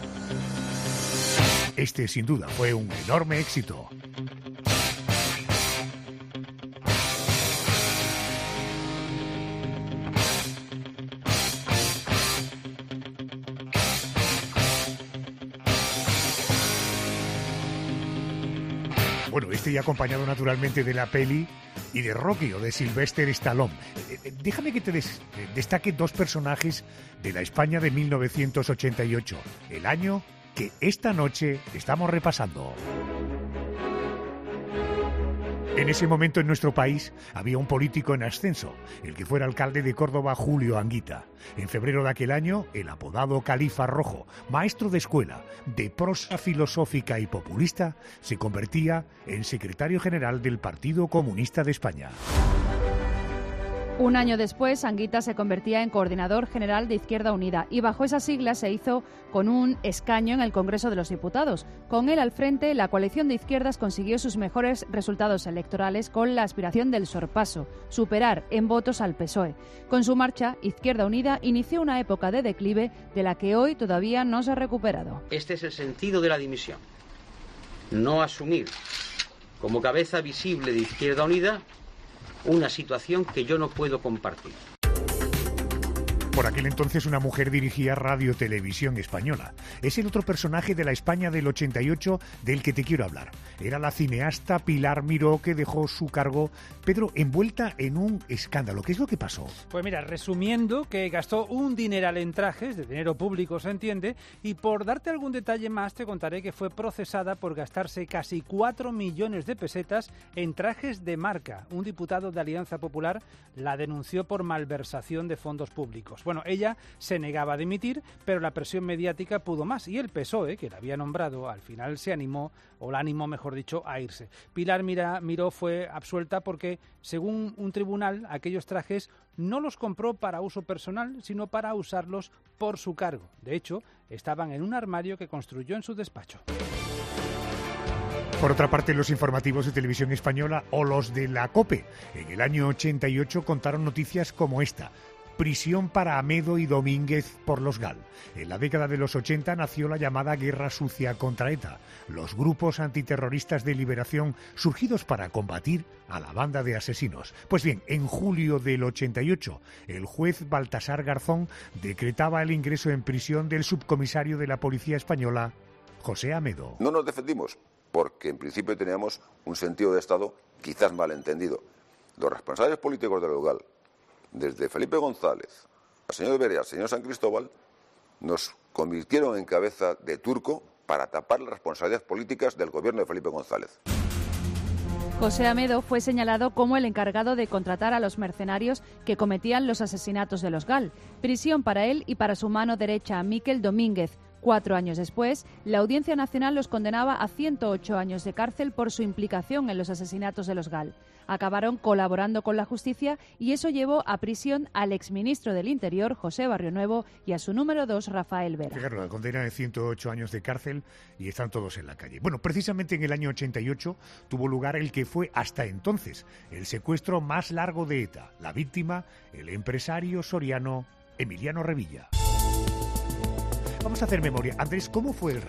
Este, sin duda, fue un enorme éxito. Bueno, y acompañado naturalmente de la peli y de Rocky o de Sylvester Stallone. Déjame que te destaque 2 personajes de la España de 1988, el año que esta noche estamos repasando. En ese momento en nuestro país había un político en ascenso, el que fuera alcalde de Córdoba, Julio Anguita. En febrero de aquel año, el apodado Califa Rojo, maestro de escuela, de prosa filosófica y populista, se convertía en secretario general del Partido Comunista de España. Un año después, Anguita se convertía en coordinador general de Izquierda Unida y bajo esa sigla se hizo con un escaño en el Congreso de los Diputados. Con él al frente, la coalición de izquierdas consiguió sus mejores resultados electorales con la aspiración del sorpaso, superar en votos al PSOE. Con su marcha, Izquierda Unida inició una época de declive de la que hoy todavía no se ha recuperado. Este es el sentido de la dimisión. No asumir como cabeza visible de Izquierda Unida una situación que yo no puedo compartir. Por aquel entonces una mujer dirigía Radio Televisión Española. Es el otro personaje de la España del 88 del que te quiero hablar. Era la cineasta Pilar Miró, que dejó su cargo, Pedro, envuelta en un escándalo. ¿Qué es lo que pasó? Pues mira, resumiendo, que gastó un dineral en trajes, de dinero público se entiende, y por darte algún detalle más te contaré que fue procesada por gastarse casi 4 millones de pesetas en trajes de marca. Un diputado de Alianza Popular la denunció por malversación de fondos públicos. Bueno, ella se negaba a dimitir, pero la presión mediática pudo más y el PSOE, que la había nombrado, al final se animó, o la animó, mejor dicho, a irse. Pilar Miró fue absuelta porque, según un tribunal, aquellos trajes no los compró para uso personal, sino para usarlos por su cargo. De hecho, estaban en un armario que construyó en su despacho. Por otra parte, los informativos de Televisión Española o los de la COPE en el año 88 contaron noticias como esta. Prisión para Amedo y Domínguez por los GAL. En la década de los 80 nació la llamada Guerra Sucia contra ETA, los grupos antiterroristas de liberación surgidos para combatir a la banda de asesinos. Pues bien, en julio del 88, el juez Baltasar Garzón decretaba el ingreso en prisión del subcomisario de la Policía Española, José Amedo. No nos defendimos, porque en principio teníamos un sentido de Estado quizás malentendido. Los responsables políticos del GAL, desde Felipe González al señor Berea, al señor San Cristóbal, nos convirtieron en cabeza de turco para tapar las responsabilidades políticas del gobierno de Felipe González. José Amedo fue señalado como el encargado de contratar a los mercenarios que cometían los asesinatos de los GAL. Prisión para él y para su mano derecha, Miquel Domínguez. 4 años después, la Audiencia Nacional los condenaba a 108 años de cárcel por su implicación en los asesinatos de los GAL. Acabaron colaborando con la justicia y eso llevó a prisión al exministro del Interior, José Barrionuevo, y a su número 2, Rafael Vera. Claro, la condena de 108 años de cárcel y están todos en la calle. Bueno, precisamente en el año 88 tuvo lugar el que fue hasta entonces el secuestro más largo de ETA. La víctima, el empresario soriano Emiliano Revilla. Vamos a hacer memoria. Andrés, ¿cómo fue el rapto?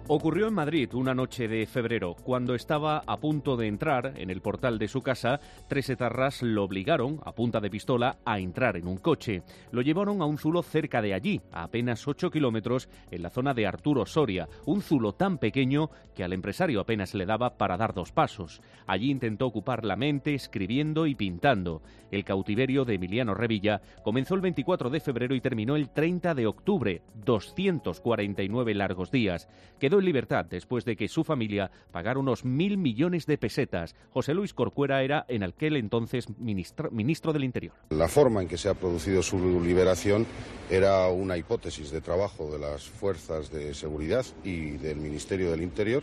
Ocurrió en Madrid una noche de febrero. Cuando estaba a punto de entrar en el portal de su casa, 3 etarras lo obligaron, a punta de pistola, a entrar en un coche. Lo llevaron a un zulo cerca de allí, a apenas 8 kilómetros, en la zona de Arturo Soria. Un zulo tan pequeño que al empresario apenas le daba para dar 2 pasos. Allí intentó ocupar la mente escribiendo y pintando. El cautiverio de Emiliano Revilla comenzó el 24 de febrero y terminó el 30 de octubre, 249 largos días. Quedó en libertad después de que su familia pagara unos 1.000 millones de pesetas. José Luis Corcuera era en aquel entonces ministro del Interior. La forma en que se ha producido su liberación era una hipótesis de trabajo de las fuerzas de seguridad y del Ministerio del Interior.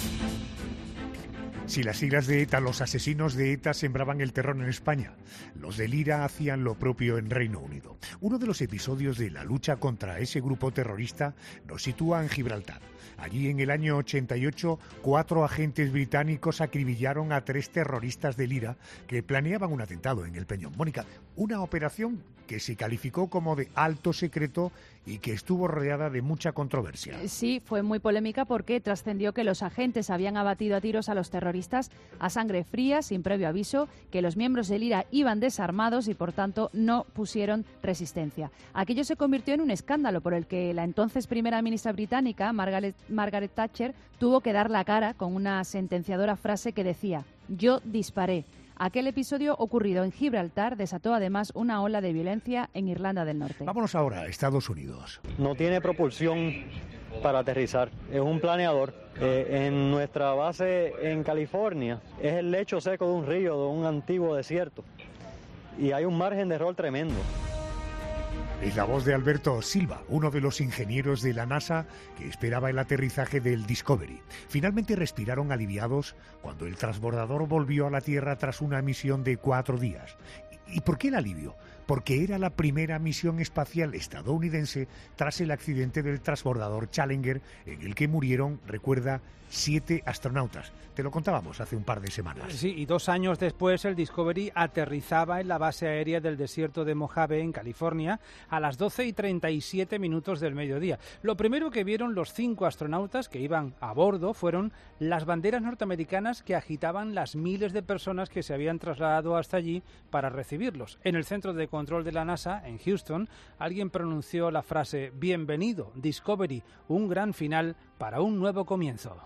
Si las siglas de ETA, los asesinos de ETA sembraban el terror en España, los del IRA hacían lo propio en Reino Unido. Uno de los episodios de la lucha contra ese grupo terrorista nos sitúa en Gibraltar. Allí, en el año 88, 4 agentes británicos acribillaron a 3 terroristas del IRA que planeaban un atentado en el Peñón. Mónica, una operación que se calificó como de alto secreto y que estuvo rodeada de mucha controversia. Sí, fue muy polémica porque trascendió que los agentes habían abatido a tiros a los terroristas a sangre fría, sin previo aviso, que los miembros del IRA iban desarmados y, por tanto, no pusieron resistencia. Aquello se convirtió en un escándalo por el que la entonces primera ministra británica, Margaret Thatcher, tuvo que dar la cara con una sentenciadora frase que decía: «Yo disparé». Aquel episodio ocurrido en Gibraltar desató además una ola de violencia en Irlanda del Norte. Vámonos ahora a Estados Unidos. No tiene propulsión para aterrizar, es un planeador. En nuestra base en California es el lecho seco de un río, de un antiguo desierto, y hay un margen de error tremendo. Es la voz de Alberto Silva, uno de los ingenieros de la NASA que esperaba el aterrizaje del Discovery. Finalmente respiraron aliviados cuando el transbordador volvió a la Tierra tras una misión de 4 días. ¿Y por qué el alivio? Porque era la primera misión espacial estadounidense tras el accidente del transbordador Challenger, en el que murieron, recuerda, 7 astronautas. Te lo contábamos hace un par de semanas. Sí, y 2 años después el Discovery aterrizaba en la base aérea del desierto de Mojave, en California, a las 12:37 del mediodía. Lo primero que vieron los 5 astronautas que iban a bordo fueron las banderas norteamericanas que agitaban las miles de personas que se habían trasladado hasta allí para recibirlos. En el centro de control de la NASA, en Houston, alguien pronunció la frase: «Bienvenido, Discovery, un gran final para un nuevo comienzo».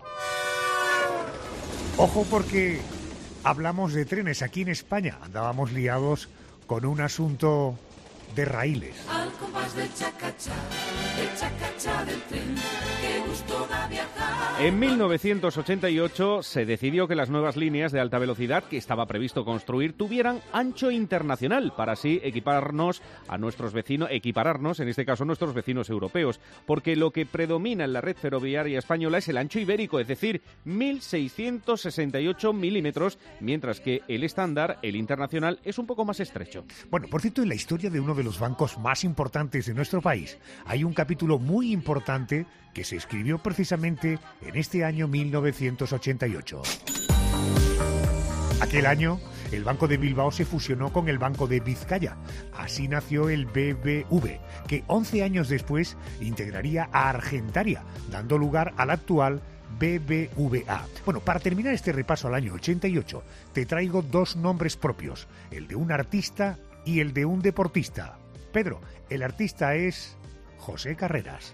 Ojo, porque hablamos de trenes. Aquí en España andábamos liados con un asunto de raíles. Al compás del chacachá del tren, qué gusto da viajar. En 1988 se decidió que las nuevas líneas de alta velocidad que estaba previsto construir tuvieran ancho internacional para así equipararnos, en este caso, a nuestros vecinos europeos, porque lo que predomina en la red ferroviaria española es el ancho ibérico, es decir, 1.668 milímetros, mientras que el estándar, el internacional, es un poco más estrecho. Bueno, por cierto, en la historia de uno de los bancos más importantes de nuestro país hay un capítulo muy importante que se escribió precisamente en este año 1988. Aquel año, el Banco de Bilbao se fusionó con el Banco de Vizcaya. Así nació el BBV, que 11 años después integraría a Argentaria, dando lugar al actual BBVA. Bueno, para terminar este repaso al año 88, te traigo 2 nombres propios, el de un artista y el de un deportista. Pedro, el artista es José Carreras.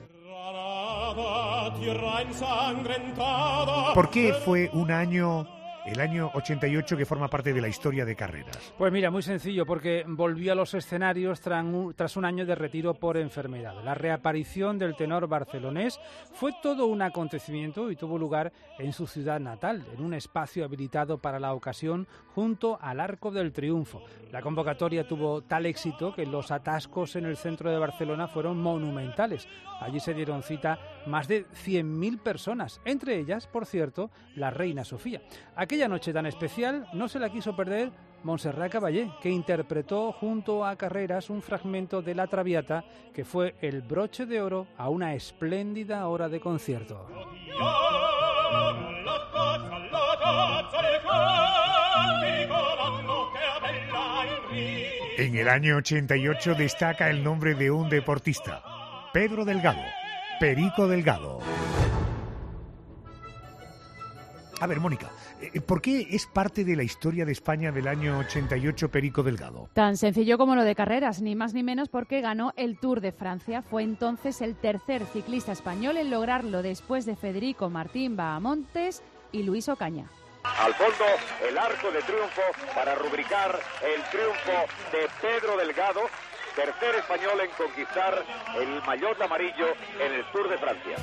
¿Por qué fue el año 88 que forma parte de la historia de Carreras? Pues mira, muy sencillo, porque volvió a los escenarios tras un año de retiro por enfermedad. La reaparición del tenor barcelonés fue todo un acontecimiento y tuvo lugar en su ciudad natal, en un espacio habilitado para la ocasión junto al Arco del Triunfo. La convocatoria tuvo tal éxito que los atascos en el centro de Barcelona fueron monumentales. Allí se dieron cita más de 100.000 personas, entre ellas, por cierto, la reina Sofía. Aquella noche tan especial no se la quiso perder Montserrat Caballé, que interpretó junto a Carreras un fragmento de La Traviata que fue el broche de oro a una espléndida hora de concierto. En el año 88 destaca el nombre de un deportista, Pedro Delgado, Perico Delgado. A ver, Mónica, ¿por qué es parte de la historia de España del año 88 Perico Delgado? Tan sencillo como lo de carreras, ni más ni menos porque ganó el Tour de Francia. Fue entonces el tercer ciclista español en lograrlo después de Federico Martín Bahamontes y Luis Ocaña. Al fondo, el arco de triunfo para rubricar el triunfo de Pedro Delgado, tercer español en conquistar el maillot amarillo en el Tour de Francia.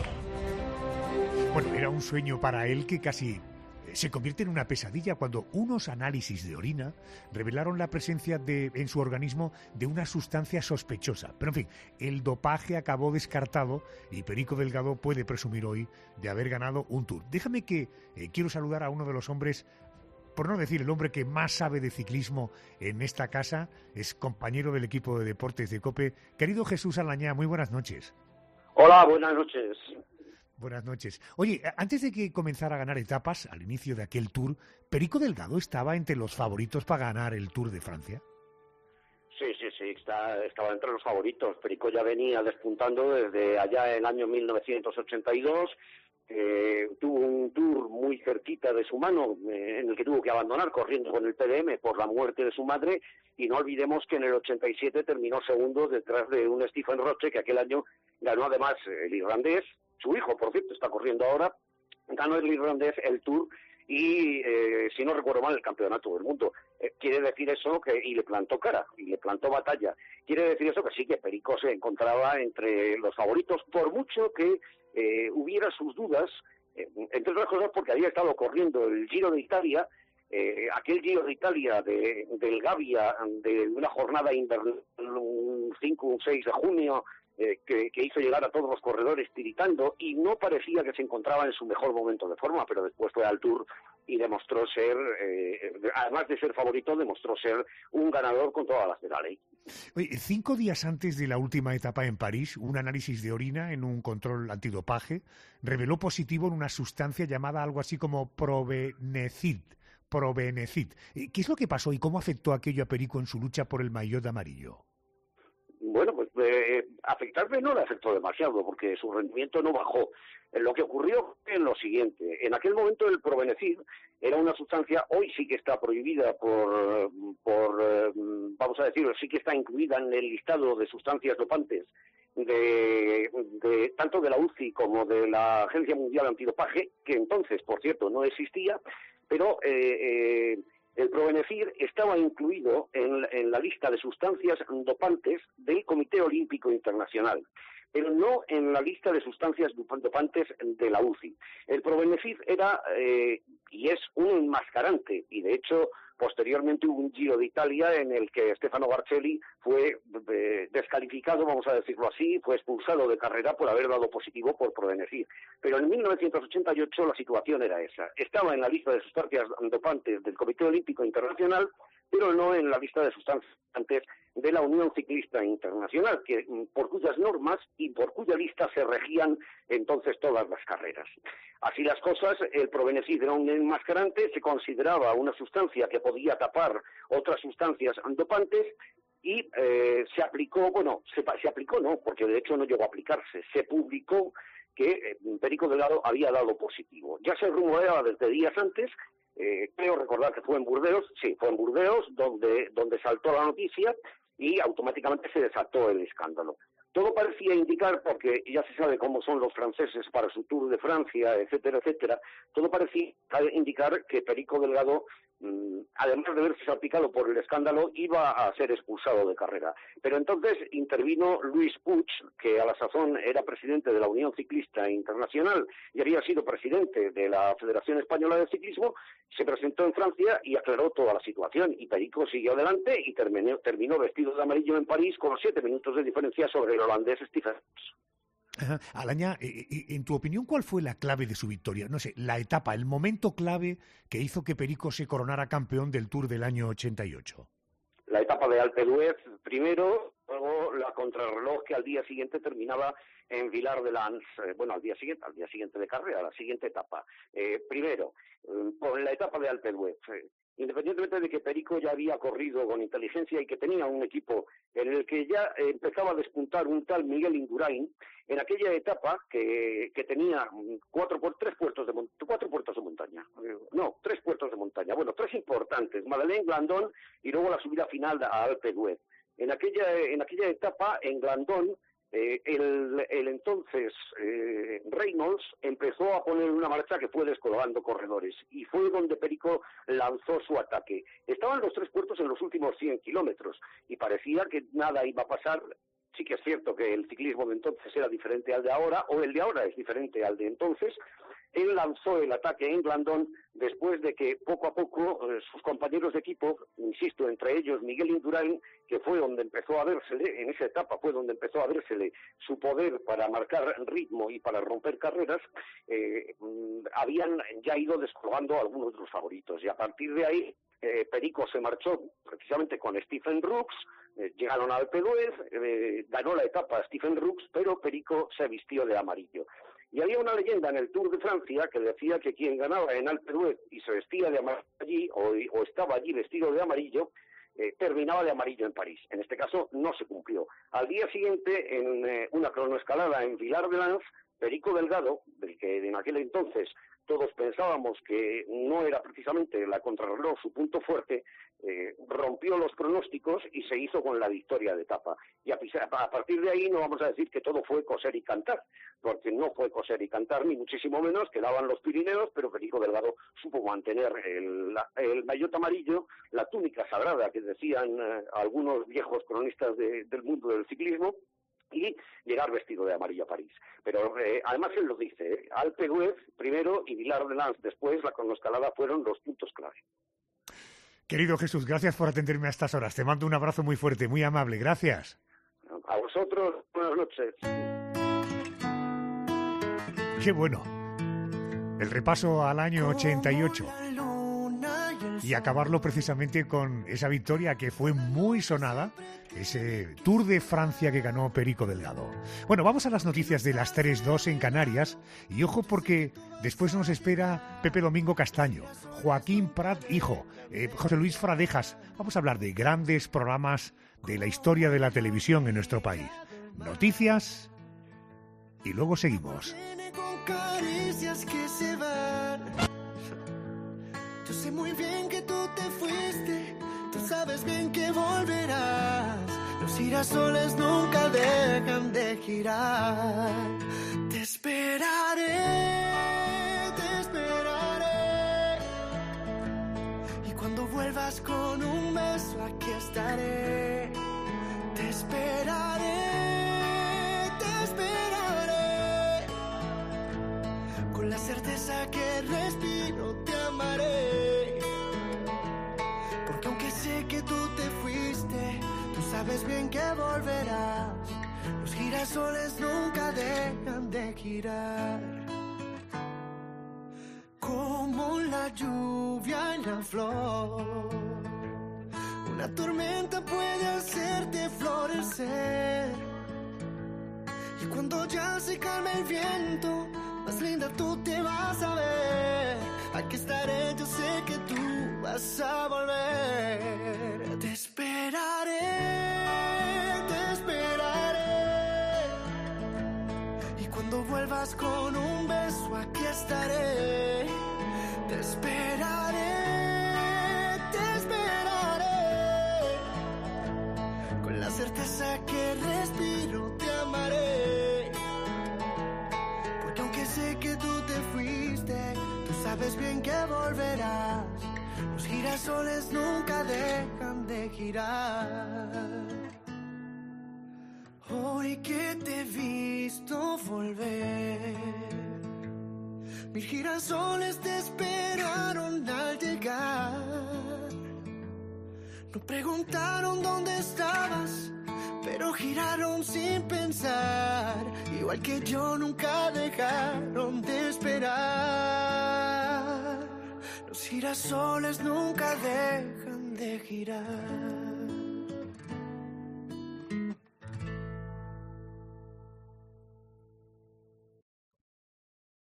Bueno, era un sueño para él que casi se convierte en una pesadilla cuando unos análisis de orina revelaron la presencia en su organismo de una sustancia sospechosa. Pero en fin, el dopaje acabó descartado y Perico Delgado puede presumir hoy de haber ganado un Tour. Déjame que quiero saludar a uno de los hombres, por no decir el hombre que más sabe de ciclismo en esta casa, es compañero del equipo de deportes de COPE. Querido Jesús Alañá, muy buenas noches. Hola, buenas noches. Buenas noches. Oye, antes de que comenzara a ganar etapas, al inicio de aquel Tour, ¿Perico Delgado estaba entre los favoritos para ganar el Tour de Francia? Sí, estaba entre los favoritos. Perico ya venía despuntando desde allá en el año 1982. Tuvo un Tour muy cerquita de su mano, en el que tuvo que abandonar corriendo con el PDM por la muerte de su madre, y no olvidemos que en el 87 terminó segundo detrás de un Stephen Roche, que aquel año ganó además el irlandés. Su hijo, por cierto, está corriendo ahora, ganó el irlandés el Tour y, si no recuerdo mal, el campeonato del mundo. Quiere decir eso y le plantó cara, y le plantó batalla. Quiere decir eso que sí, que Perico se encontraba entre los favoritos, por mucho que hubiera sus dudas, entre otras cosas porque había estado corriendo el Giro de Italia, aquel Giro de Italia del Gavia, de una jornada invernal, un 5 o un 6 de junio, que hizo llegar a todos los corredores tiritando, y no parecía que se encontraba en su mejor momento de forma, pero después fue al Tour y demostró ser, además de ser favorito, demostró ser un ganador con todas las de la ley. Oye, 5 días antes de la última etapa en París, un análisis de orina en un control antidopaje reveló positivo en una sustancia llamada algo así como probenecid. ¿Qué es lo que pasó y cómo afectó aquello a Perico en su lucha por el maillot amarillo? Bueno, pues afectarle no le afectó demasiado, porque su rendimiento no bajó. Lo que ocurrió fue lo siguiente. En aquel momento el probenecid era una sustancia, hoy sí que está prohibida vamos a decirlo, sí que está incluida en el listado de sustancias dopantes tanto de la UCI como de la Agencia Mundial Antidopaje, que entonces, por cierto, no existía, pero el probenecid estaba incluido en la lista de sustancias dopantes del Comité Olímpico Internacional, pero no en la lista de sustancias dopantes de la UCI. El probenecid era y es un enmascarante, y de hecho posteriormente hubo un Giro de Italia en el que Stefano Barcelli fue descalificado, vamos a decirlo así, fue expulsado de carrera por haber dado positivo por probenecid. Pero en 1988 la situación era esa. Estaba en la lista de sustancias dopantes del Comité Olímpico Internacional, pero no en la lista de sustancias dopantes de la Unión Ciclista Internacional, por cuyas normas y por cuya lista se regían entonces todas las carreras. Así las cosas, el probenecid era un enmascarante, se consideraba una sustancia que podía tapar otras sustancias dopantes, y se aplicó no, porque de hecho no llegó a aplicarse, se publicó que Perico Delgado había dado positivo. Ya se rumoreaba desde días antes. Creo recordar que fue en Burdeos, donde saltó la noticia y automáticamente se desató el escándalo. Todo parecía indicar, porque ya se sabe cómo son los franceses para su Tour de Francia, etcétera, todo parecía indicar que Perico Delgado, además de haberse salpicado por el escándalo, iba a ser expulsado de carrera. Pero entonces intervino Luis Puig, que a la sazón era presidente de la Unión Ciclista Internacional y había sido presidente de la Federación Española de Ciclismo, se presentó en Francia y aclaró toda la situación, y Perico siguió adelante y terminó vestido de amarillo en París con 7 minutos de diferencia sobre el holandés Stephen. Alañá, en tu opinión, ¿cuál fue la clave de su victoria? No sé, la etapa, el momento clave que hizo que Perico se coronara campeón del Tour del año 88. La etapa de Alpe d'Huez primero, luego la contrarreloj que al día siguiente terminaba en Vilar de Lans, al día siguiente de carrera, la siguiente etapa. Primero, con la etapa de Alpe d'Huez, independientemente de que Perico ya había corrido con inteligencia y que tenía un equipo en el que ya empezaba a despuntar un tal Miguel Indurain, en aquella etapa que tenía tres puertos de montaña, bueno, tres importantes, Madeleine, Glandon y luego la subida final a Alpe d'Huez. En aquella etapa, en Glandon, el entonces Reynolds empezó a poner una marcha que fue descolgando corredores y fue donde Perico lanzó su ataque. Estaban los tres puertos en los últimos 100 kilómetros y parecía que nada iba a pasar. Sí que es cierto que el ciclismo de entonces era diferente al de ahora, o el de ahora es diferente al de entonces. Él lanzó el ataque en Glandon después de que poco a poco sus compañeros de equipo, insisto, entre ellos Miguel Indurain, que fue donde empezó a vérsele, en esa etapa fue donde empezó a vérsele su poder para marcar ritmo y para romper carreras, habían ya ido descolgando algunos de los favoritos. Y a partir de ahí, Perico se marchó precisamente con Stephen Brooks, llegaron a Alpe d'Huez, ganó la etapa Stephen Brooks, pero Perico se vistió de amarillo. Y había una leyenda en el Tour de Francia que decía que quien ganaba en Alpe d'Huez y se vestía de amarillo allí, o estaba allí vestido de amarillo, terminaba de amarillo en París. En este caso no se cumplió. Al día siguiente, en una cronoescalada en Villard-de-Lans, Perico Delgado, del que en aquel entonces todos pensábamos que no era precisamente la contrarreloj su punto fuerte, rompió los pronósticos y se hizo con la victoria de etapa. Y a partir de ahí no vamos a decir que todo fue coser y cantar, porque no fue coser y cantar, ni muchísimo menos, quedaban los Pirineos, pero Perico Delgado supo mantener el maillot amarillo, la túnica sagrada que decían algunos viejos cronistas del mundo del ciclismo, y llegar vestido de amarillo a París. Pero además él lo dice, Alpe d'Huez primero y Villard-de-Lans después, la cronoescalada fueron los puntos clave. Querido Jesús, gracias por atenderme a estas horas. Te mando un abrazo muy fuerte, muy amable. Gracias. A vosotros, buenas noches. Qué bueno. El repaso al año 88. Y acabarlo precisamente con esa victoria que fue muy sonada, ese Tour de Francia que ganó Perico Delgado. Bueno, vamos a las noticias de las 3:02 en Canarias. Y ojo porque después nos espera Pepe Domingo Castaño, Joaquín Prat hijo, José Luis Fradejas. Vamos a hablar de grandes programas de la historia de la televisión en nuestro país. Noticias y luego seguimos. Caricias que se van. Yo sé muy bien que tú te fuiste, tú sabes bien que volverás. Los girasoles nunca dejan de girar. Te esperaré, te esperaré. Y cuando vuelvas con un beso aquí estaré. Te esperaré, te esperaré. Con la certeza que respiro te amaré. Porque aunque sé que tú te fuiste, tú sabes bien que volverás. Los girasoles nunca dejan de girar. Como la lluvia en la flor, una tormenta puede hacerte florecer. Y cuando ya se calme el viento, más linda tú te vas a ver. Aquí estaré, yo sé que tú vas a volver. Te esperaré, te esperaré. Y cuando vuelvas con un beso aquí estaré. Te esperaré, te esperaré. Con la certeza que respiro te amaré. Porque aunque sé que tú te fuiste, tú sabes bien que volverás. Los girasoles nunca dejan de girar. Hoy que te he visto volver, 1000 girasoles te esperaron al llegar. No preguntaron dónde estabas, pero giraron sin pensar. Igual que yo nunca dejaron de esperar. Los girasoles nunca dejan de girar.